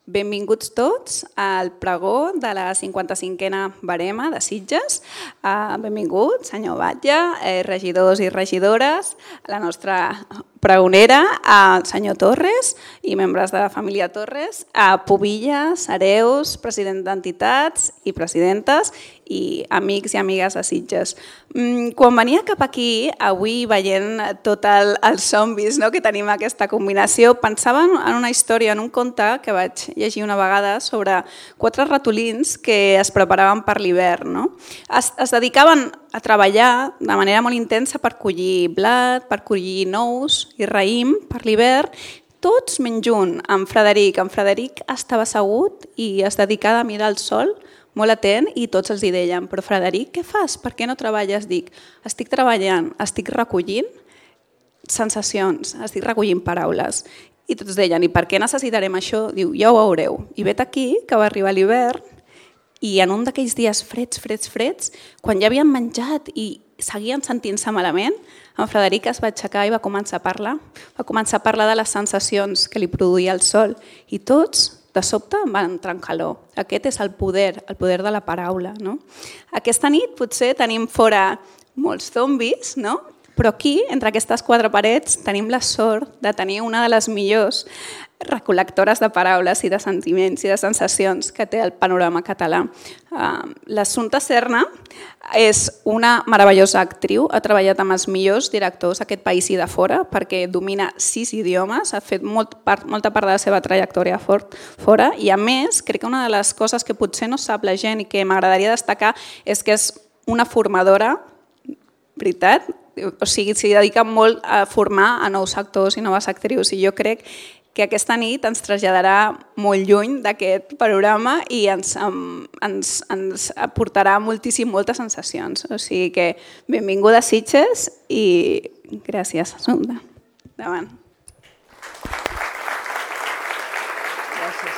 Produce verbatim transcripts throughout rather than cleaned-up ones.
Benvinguts tots al pregó de la cinquanta-cinquena Verema de Sitges. Benvinguts, senyor Batlle, regidors i regidores, la nostra pregonera, senyor Torres i membres de la família Torres, pubilles, hereus, president d'entitats i presidentes i amics i amigues de Sitges. Quan venia cap aquí, avui veient tots els zombis que tenim aquesta combinació, pensava en una història, en un conte que vaig llegir una vegada sobre quatre ratolins que es preparaven per l'hivern. Es, es dedicaven a treballar de manera molt intensa per collir blat, per collir nous i raïm per l'hivern, tots menys un, en Frederic. En Frederic estava assegut i es dedicava a mirar el sol, molt atent, i tots els hi deien: però Frederic, què fas? Per què no treballes? Dic, estic treballant, estic recollint sensacions, estic recollint paraules. I tots deien, i per què necessitarem això? Diu, ja ho veureu. I vet aquí que va arribar l'hivern i en un d'aquells dies freds, freds, freds, quan ja havien menjat i seguien sentint-se malament, en Frederic es va aixecar i va començar a parlar. Va començar a parlar de les sensacions que li produïa el sol i tots, de sobte, van entrar en calor. Aquest és el poder, el poder de la paraula. No? Aquesta nit potser tenim fora molts zombis, no? Però aquí, entre aquestes quatre parets, tenim la sort de tenir una de les millors recol·lectores de paraules i de sentiments i de sensacions que té el panorama català. L'Assumpta Serna és una meravellosa actriu, ha treballat amb els millors directors d'aquest país i de fora, perquè domina sis idiomes, ha fet molt part, molta part de la seva trajectòria fora, i a més, crec que una de les coses que potser no sap la gent i que m'agradaria destacar és que és una formadora, veritat, o sigui, s'hi dedica molt a formar a nous actors i noves actrius, i jo crec que aquesta nit ens traslladarà molt lluny d'aquest panorama i ens, ens, ens aportarà moltíssim, moltes sensacions. O sigui que benvinguda a Sitges i gràcies, Assumpta. Endavant. Gràcies.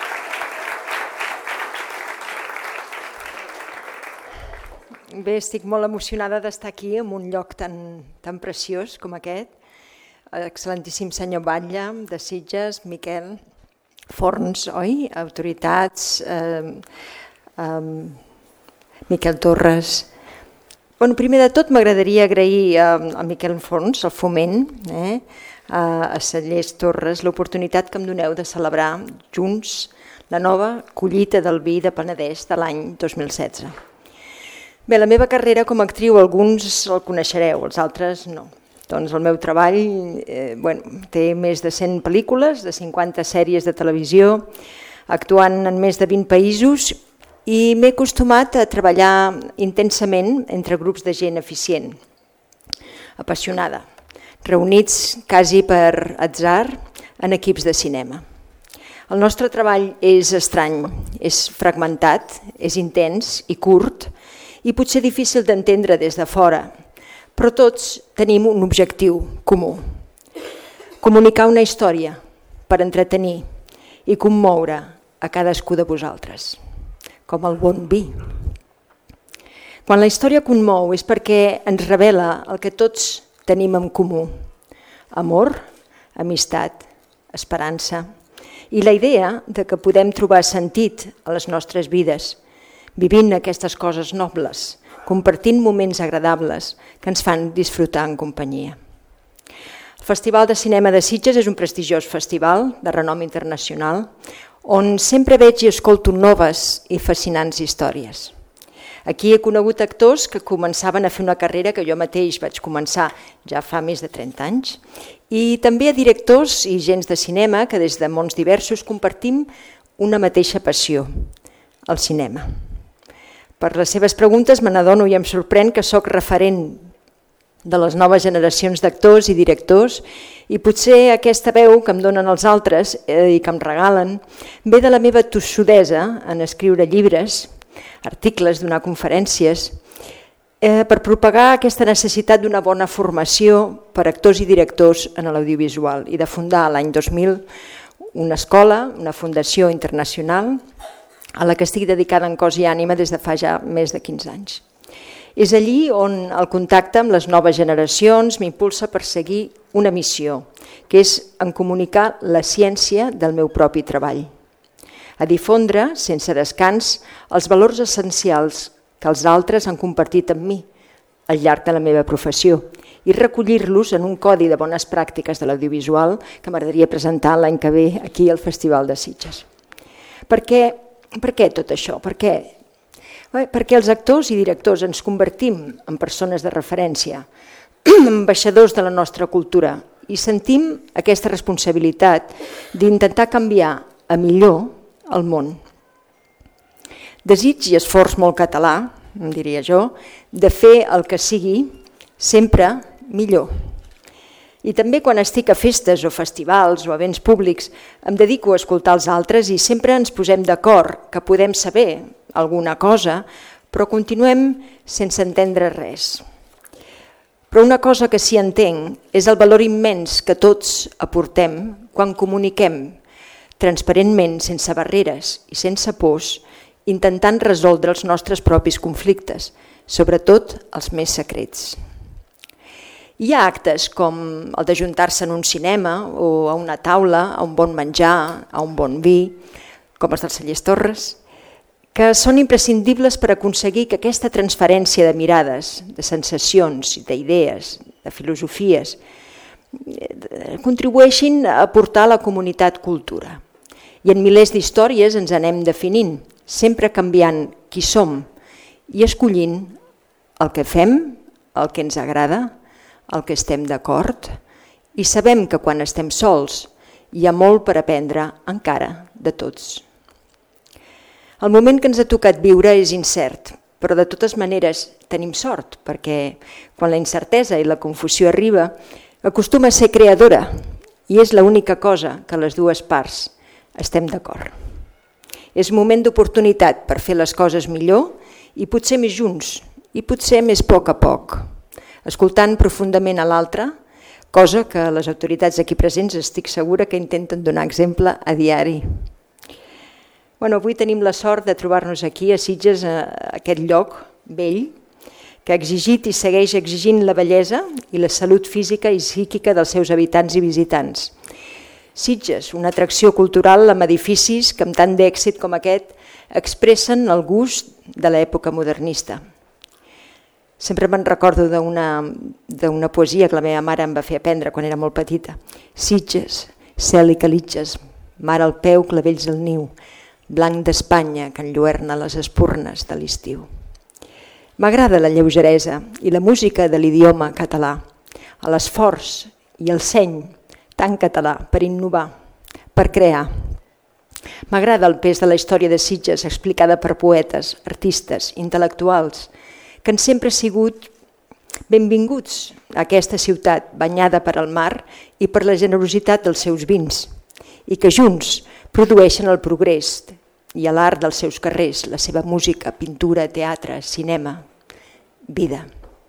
Bé, estic molt emocionada d'estar aquí en un lloc tan, tan preciós com aquest. Excel·lentíssim senyor Batlle de Sitges, Miquel Forns, oi? Autoritats, eh, eh, Miquel Torres. Bueno, primer de tot m'agradaria agrair a, a Miquel Forns, al Foment, eh, a, a Cellers Torres, l'oportunitat que em doneu de celebrar junts la nova collita del vi de Penedès de l'any dos mil setze. Bé, la meva carrera com a actriu, alguns el coneixereu, els altres no. Doncs el meu treball eh, bueno, té més de cent pel·lícules, de cinquanta sèries de televisió, actuant en més de vint països, i m'he acostumat a treballar intensament entre grups de gent eficient, apassionada, reunits quasi per atzar en equips de cinema. El nostre treball és estrany, és fragmentat, és intens i curt, i potser difícil d'entendre des de fora, però tots tenim un objectiu comú: comunicar una història per entretenir i commoure a cadascú de vosaltres, com el bon vi. Quan la història commou és perquè ens revela el que tots tenim en comú: amor, amistat, esperança i la idea de que podem trobar sentit a les nostres vides, vivint aquestes coses nobles, compartint moments agradables que ens fan disfrutar en companyia. El Festival de Cinema de Sitges és un prestigiós festival de renom internacional on sempre veig i escolto noves i fascinants històries. Aquí he conegut actors que començaven a fer una carrera que jo mateix vaig començar ja fa més de trenta anys, i també a directors i gens de cinema que des de mons diversos compartim una mateixa passió, el cinema. Per les seves preguntes me n'adono i em sorprèn que sóc referent de les noves generacions d'actors i directors, i potser aquesta veu que em donen els altres i que em regalen ve de la meva tossudesa en escriure llibres, articles, donar conferències, eh, per propagar aquesta necessitat d'una bona formació per actors i directors en l'audiovisual i de fundar l'any dos mil una escola, una fundació internacional, a la que estic dedicada en cos i ànima des de fa ja més de quinze anys. És allí on el contacte amb les noves generacions m'impulsa a perseguir una missió, que és en comunicar la ciència del meu propi treball. a difondre, sense descans, els valors essencials que els altres han compartit amb mi al llarg de la meva professió i recollir-los en un codi de bones pràctiques de l'audiovisual que m'agradaria presentar l'any que ve aquí al Festival de Sitges. Per què, per què tot això? Per què? Bé, perquè els actors i directors ens convertim en persones de referència, ambaixadors de la nostra cultura, i sentim aquesta responsabilitat d'intentar canviar a millor el món. Desig i esforç molt català, em diria jo, de fer el que sigui sempre millor. I també quan estic a festes o festivals o events públics em dedico a escoltar els altres i sempre ens posem d'acord que podem saber alguna cosa, però continuem sense entendre res. Però una cosa que sí entenc és el valor immens que tots aportem quan comuniquem transparentment, sense barreres i sense pors, intentant resoldre els nostres propis conflictes, sobretot els més secrets. Hi ha actes com el d'ajuntar-se en un cinema o a una taula, a un bon menjar, a un bon vi, com els dels Cellers Torres, que són imprescindibles per aconseguir que aquesta transferència de mirades, de sensacions, d'idees, de filosofies, contribueixin a aportar a la comunitat cultura. I en milers d'històries ens anem definint, sempre canviant qui som i escollint el que fem, el que ens agrada, el que estem d'acord, i sabem que quan estem sols hi ha molt per aprendre encara de tots. El moment que ens ha tocat viure és incert, però de totes maneres tenim sort, perquè quan la incertesa i la confusió arriba, acostuma a ser creadora i és l'única cosa que les dues parts estem d'acord. És moment d'oportunitat per fer les coses millor i potser més junts i potser més a poc a poc, escoltant profundament a l'altre, cosa que les autoritats aquí presents estic segura que intenten donar exemple a diari. Bueno, avui tenim la sort de trobar-nos aquí a Sitges, a aquest lloc vell, que ha exigit i segueix exigint la bellesa i la salut física i psíquica dels seus habitants i visitants. Sitges, una atracció cultural amb edificis que amb tant d'èxit com aquest expressen el gust de l'època modernista. Sempre me'n recordo d'una poesia que la meva mare em va fer aprendre quan era molt petita. Sitges, cel i calitges, mar al peu, clavells al niu, blanc d'Espanya que enlluerna les espurnes de l'estiu. M'agrada la lleugeresa i la música de l'idioma català, l'esforç i el seny tan català per innovar, per crear. M'agrada el pes de la història de Sitges explicada per poetes, artistes, intel·lectuals, que han sempre sigut benvinguts a aquesta ciutat banyada per al mar i per la generositat dels seus vins, i que junts produeixen el progrés i l'art dels seus carrers, la seva música, pintura, teatre, cinema, vida.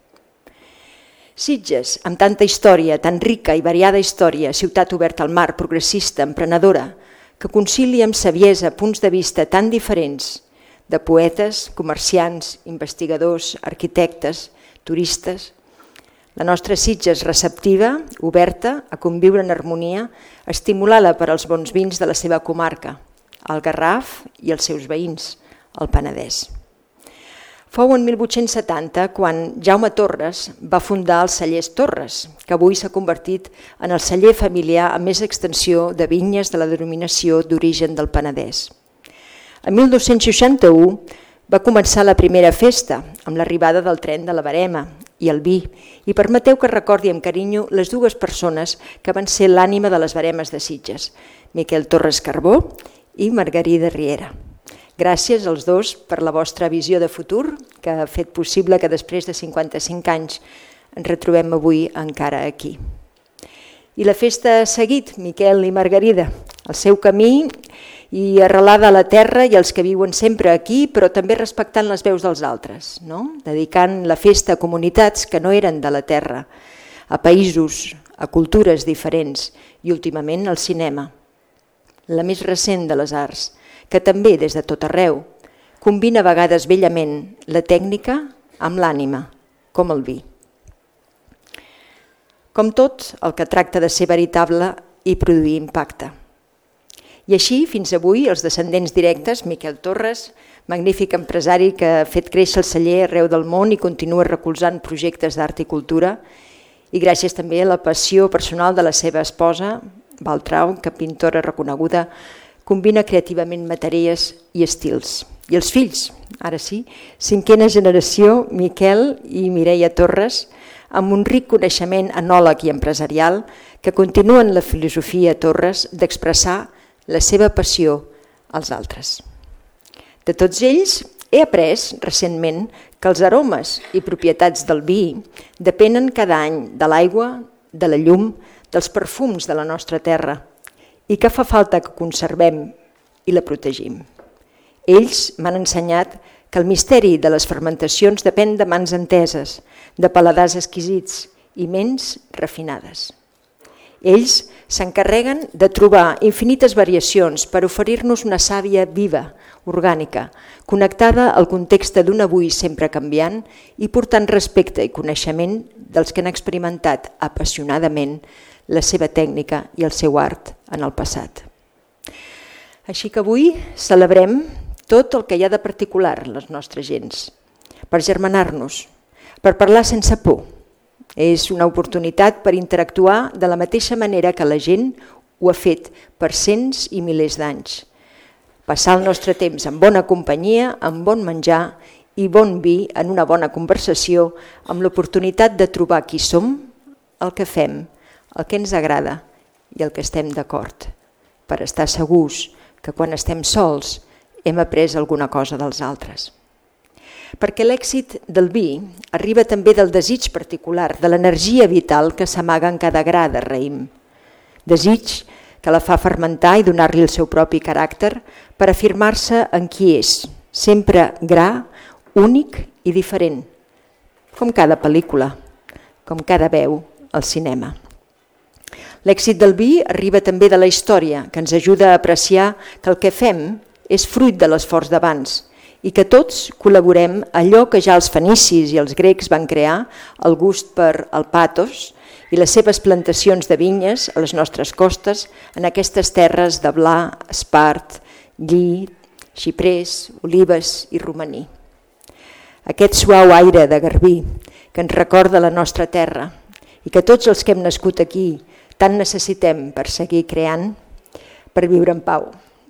Sitges, amb tanta història, tan rica i variada història, ciutat oberta al mar, progressista, emprenedora, que concilia amb saviesa punts de vista tan diferents de poetes, comerciants, investigadors, arquitectes, turistes. La nostra Sitges receptiva, oberta, a conviure en harmonia, estimulada per als bons vins de la seva comarca, el Garraf i els seus veïns, el Penedès. Fou en mil vuit-cents setanta quan Jaume Torres va fundar els Cellers Torres, que avui s'ha convertit en el celler familiar amb més extensió de vinyes de la denominació d'origen del Penedès. En mil dos-cents seixanta-u va començar la primera festa, amb l'arribada del tren de la Verema i el vi, i permeteu que recordi amb carinyo les dues persones que van ser l'ànima de les Veremes de Sitges, Miquel Torres Carbó i Margarida Riera. Gràcies als dos per la vostra visió de futur, que ha fet possible que després de cinquanta-cinc anys ens retrobem avui encara aquí. I la festa ha seguit, Miquel i Margarida, el seu camí i arrelada a la terra i els que viuen sempre aquí, però també respectant les veus dels altres, no? Dedicant la festa a comunitats que no eren de la terra, a països, a cultures diferents i últimament al cinema, la més recent de les arts, que també des de tot arreu combina a vegades bellament la tècnica amb l'ànima, com el vi. Com tot el que tracta de ser veritable i produir impacte. I així, fins avui, els descendents directes, Miquel Torres, magnífic empresari que ha fet créixer el celler arreu del món i continua recolzant projectes d'art i cultura, i gràcies també a la passió personal de la seva esposa, Val Trau, que pintora reconeguda, combina creativament matèries i estils. I els fills, ara sí, cinquena generació, Miquel i Mireia Torres, amb un ric coneixement enòleg i empresarial que continuen la filosofia Torres d'expressar la seva passió als altres. De tots ells he après recentment que els aromes i propietats del vi depenen cada any de l'aigua, de la llum, dels perfums de la nostra terra i que fa falta que conservem i la protegim. Ells m'han ensenyat que el misteri de les fermentacions depèn de mans enteses, de paladars exquisits i ments refinades. Ells s'encarreguen de trobar infinites variacions per oferir-nos una sàvia viva, orgànica, connectada al context d'un avui sempre canviant i portant respecte i coneixement dels que han experimentat apassionadament la seva tècnica i el seu art en el passat. Així que avui celebrem tot el que hi ha de particular en les nostres gents, per germanar-nos, per parlar sense por. És una oportunitat per interactuar de la mateixa manera que la gent ho ha fet per cents i milers d'anys. Passar el nostre temps en bona companyia, amb bon menjar i bon vi en una bona conversació, amb l'oportunitat de trobar qui som, el que fem, el que ens agrada i el que estem d'acord, per estar segurs que quan estem sols hem après alguna cosa dels altres. Perquè l'èxit del vi arriba també del desig particular, de l'energia vital que s'amaga en cada gra de raïm. Desig que la fa fermentar i donar-li el seu propi caràcter per afirmar-se en qui és, sempre gra, únic i diferent, com cada pel·lícula, com cada veu al cinema. L'èxit del vi arriba també de la història, que ens ajuda a apreciar que el que fem és fruit de l'esforç d'abans i que tots col·laborem allò que ja els fenicis i els grecs van crear, el gust per el patos i les seves plantacions de vinyes a les nostres costes, en aquestes terres de bla, espart, lli, xiprers, olives i romaní. Aquest suau aire de garbí que ens recorda la nostra terra i que tots els que hem nascut aquí tant necessitem per seguir creant, per viure en pau.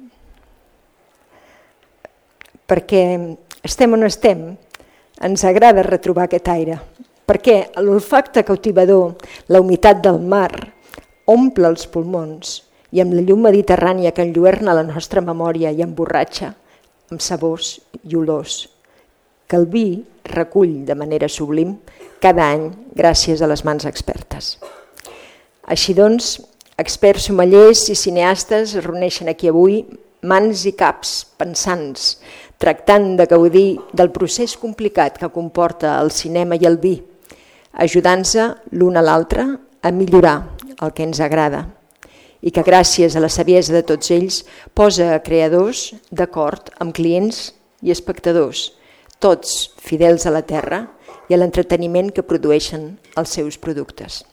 Perquè estem on estem, ens agrada retrobar aquest aire, perquè l'olfacte cautivador, la humitat del mar, omple els pulmons i amb la llum mediterrània que enlluerna la nostra memòria i emborratxa amb sabors i olors, que el vi recull de manera sublim cada any gràcies a les mans expertes. Així doncs, experts sommeliers i cineastes es reuneixen aquí avui, mans i caps pensants, tractant de gaudir del procés complicat que comporta el cinema i el vi, ajudant-se l'un a l'altre a millorar el que ens agrada i que gràcies a la saviesa de tots ells posa a creadors d'acord amb clients i espectadors, tots fidels a la terra i a l'entreteniment que produeixen els seus productes.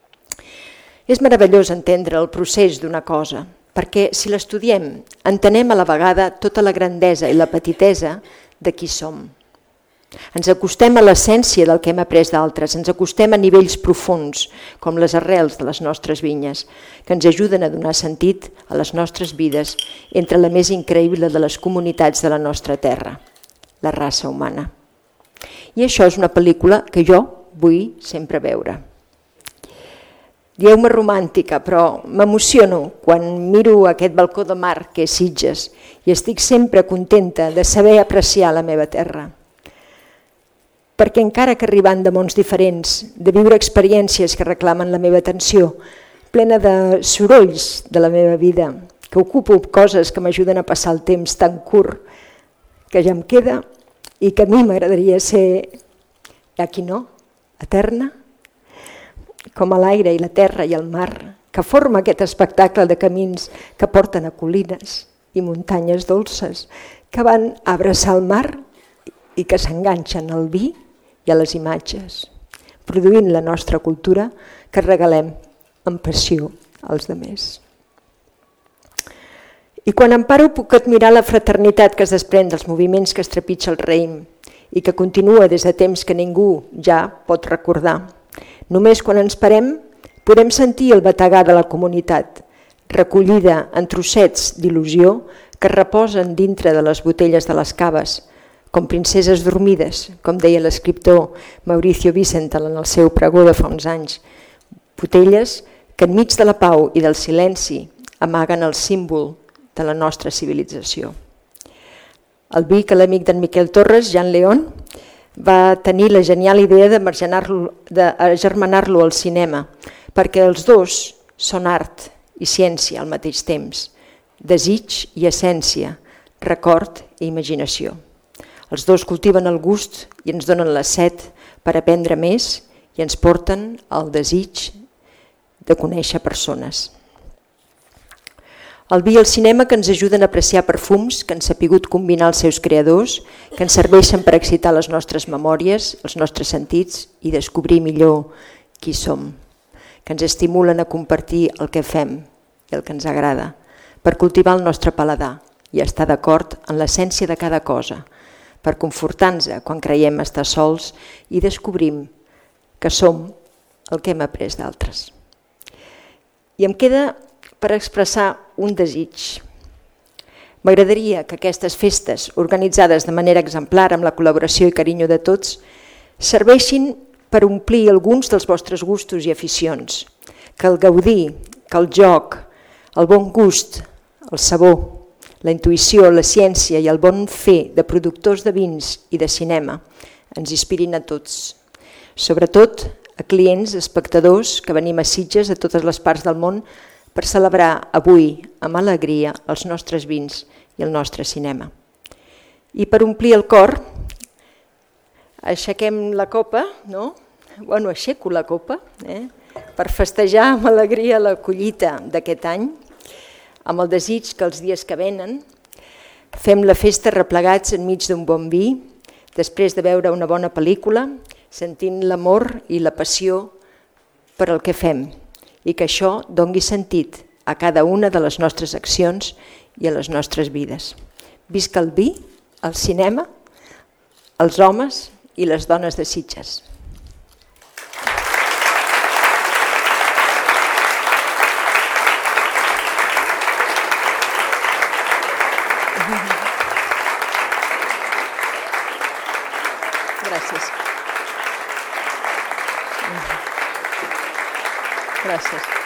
És meravellós entendre el procés d'una cosa, perquè si l'estudiem entenem a la vegada tota la grandesa i la petitesa de qui som. Ens acostem a l'essència del que hem après d'altres, ens acostem a nivells profuns, com les arrels de les nostres vinyes, que ens ajuden a donar sentit a les nostres vides entre la més increïble de les comunitats de la nostra terra, la raça humana. I això és una pel·lícula que jo vull sempre veure. Dieu-me romàntica, però m'emociono quan miro aquest balcó de mar que és Sitges i estic sempre contenta de saber apreciar la meva terra. Perquè encara que arribant de mons diferents, de viure experiències que reclamen la meva atenció, plena de sorolls de la meva vida, que ocupo coses que m'ajuden a passar el temps tan curt que ja em queda i que a mi m'agradaria ser, aquí no, eterna, com a l'aire i la terra i el mar, que forma aquest espectacle de camins que porten a colines i muntanyes dolces, que van a abraçar el mar i que s'enganxen al vi i a les imatges, produint la nostra cultura que regalem amb passió als demés. I quan em paro puc admirar la fraternitat que es desprèn dels moviments que estrepitja el raïm i que continua des de temps que ningú ja pot recordar. Només quan ens parem podem sentir el bategar de la comunitat, recollida en trossets d'il·lusió que reposen dintre de les botelles de les caves, com princeses dormides, com deia l'escriptor Mauricio Wiesenthal en el seu pregó de fa uns anys. Botelles que enmig de la pau i del silenci amaguen el símbol de la nostra civilització. El vi que l'amic d'en Miquel Torres, Jean León, va tenir la genial idea d'agermanar-lo al cinema, perquè els dos són art i ciència al mateix temps, desig i essència, record i imaginació. Els dos cultiven el gust i ens donen la set per aprendre més i ens porten al desig de conèixer persones. El vi i el cinema que ens ajuden a apreciar perfums que han sapigut combinar els seus creadors, que ens serveixen per excitar les nostres memòries, els nostres sentits i descobrir millor qui som, que ens estimulen a compartir el que fem i el que ens agrada, per cultivar el nostre paladar i estar d'acord en l'essència de cada cosa, per confortar-nos quan creiem estar sols i descobrim que som el que hem après d'altres. I em queda per expressar un desig. M'agradaria que aquestes festes, organitzades de manera exemplar amb la col·laboració i carinyo de tots, serveixin per omplir alguns dels vostres gustos i aficions, que el gaudir, que el joc, el bon gust, el sabor, la intuïció, la ciència i el bon fer de productors de vins i de cinema ens inspirin a tots, sobretot a clients, espectadors que venim a Sitges de totes les parts del món per celebrar avui amb alegria els nostres vins i el nostre cinema. I per omplir el cor, aixequem la copa, no? Bueno, aixeco la copa, eh? Per festejar amb alegria la collita d'aquest any, amb el desig que els dies que venen fem la festa replegats enmig d'un bon vi, després de veure una bona pel·lícula, sentint l'amor i la passió per al que fem, i que això doni sentit a cada una de les nostres accions i a les nostres vides. Visca el vi, el cinema, els homes i les dones de Sitges. Gràcies. Gràcies.